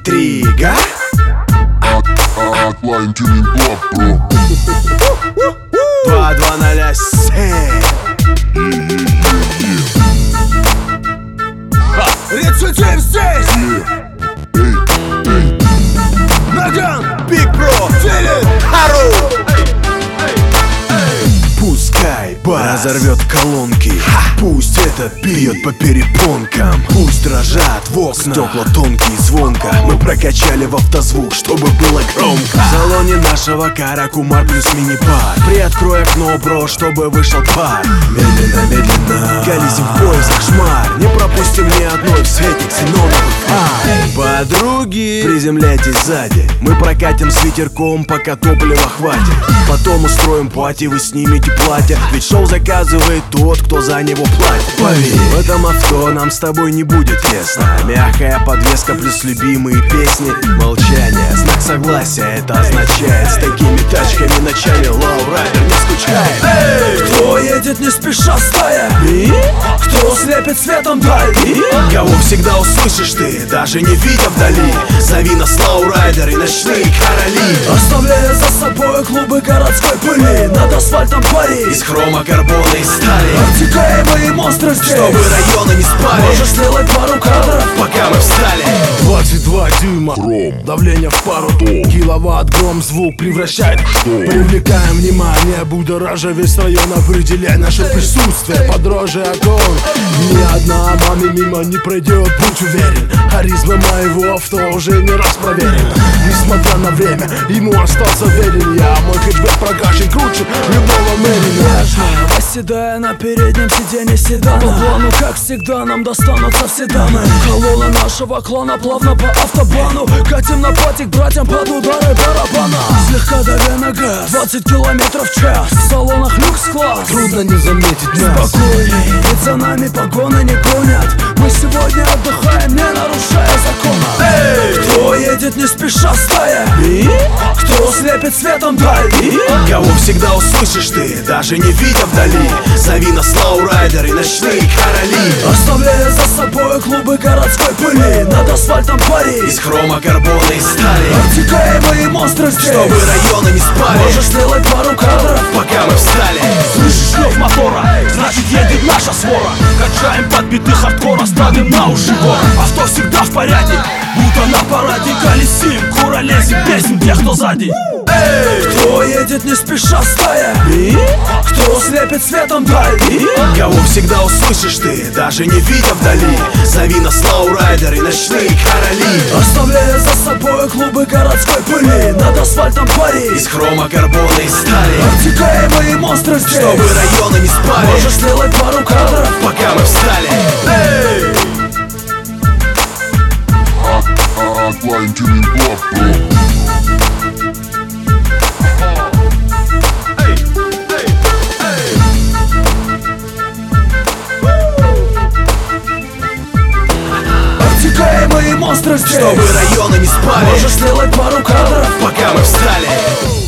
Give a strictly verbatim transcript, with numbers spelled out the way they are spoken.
интрига. Hotline Tuning Club Pro. Два два ноль семь. Рецидив здесь. Наган, Big Bro, Филин, Хару. Пускай бас разорвет колонки, пусть это бьет по перепонкам, пусть дрожат в окна стекла тонкие звонко. Мы прокачали в автозвук, чтобы было громко. В салоне нашего кара Кумар плюс мини-бар. Приоткрой окно, бро, чтобы вышел пар. Медленно, медленно колесим в поисках шмар. Не пропустим ни одной в свете ксеноновых фар. Подруги, приземляйтесь сзади. Мы прокатим с ветерком, пока топлива хватит. Потом устроим пати, вы снимете платье. Ведь шоу заказывает тот, кто за него платит. Поверь, в этом авто нам с тобой не будет тесно. Мягкая подвеска плюс любимые песни. Молчание, знак согласия, это означает. С такими тачками ночами лоурайдер не скучает. Эй! Кто едет не спеша стая? И? Кто слепит светом даль? И? Кого всегда услышишь ты, даже не видя вдали? Зови нас лоурайдер и ночные короли. Оставляя за собой клубы городской пыли. Над асфальтом пари из хрома, карбона и стали. Обтекаемые монстры здесь, чтобы районы не спали. Можешь сделать пару кадров, пока мы встали. Двадцать два дюйма, Гром. давление в пару тонн. Киловатт гром звук превращает в шум. Привлекаем внимание, будоража весь район. Определяй наше присутствие, подороже огонь. Ни одна маме мимо не пройдет, будь уверен. Харизма моего авто уже не раз проверена. Несмотря на время, ему остался верен я. Мой хэтчбэк прокачан круче любого Мэрина. Восседая на переднем сиденье седана, по плану, как всегда, нам достанутся все дамы. Колонна нашего клана плавно по автобану. Катим на патик братьям под удары барабана. Слегка давя на газ, двадцать километров в час. В салонах люкс-класс, трудно не заметить нас. Спокойней, ведь за нами погоны не гонят. Мы сегодня отдыхаем, не нарушая закона. Эй! Кто едет не спеша стая? И? Кто слепит светом даль? И? Кого всегда услышишь ты, даже не видя вдали? Зови нас лоурайдер и ночные короли. Оставляя за собой клубы городской пыли. Над асфальтом пари из хрома, карбона и стали. Обтекаемые монстры здесь, чтобы районы не спали. Можешь сделать пару кадров, пока мы встали. Слышишь рев мотора, значит едет наша свора. Качаем подбиты хардкора, ставим на уши гор. Авто всегда в порядке, будто на параде. Колесим, куролесим, песнь тех, кто сзади. Эй! Кто едет не спеша стая? И? Кто слепит светом даль? И? Кого всегда услышишь ты, даже не видя вдали? Зови нас лоурайдер и ночные короли. Оставляя за собой клубы городской пыли. Над асфальтом пари из хрома, карбона и стали. Обтекаемые монстры здесь, чтобы районы не спали. Можешь сделать пару кадров, пока мы встали. Эй! Hotline Tuning Club Pro. Обтекаемые монстры здесь, чтобы районы не спали. Можешь сделать пару кадров, пока мы встали.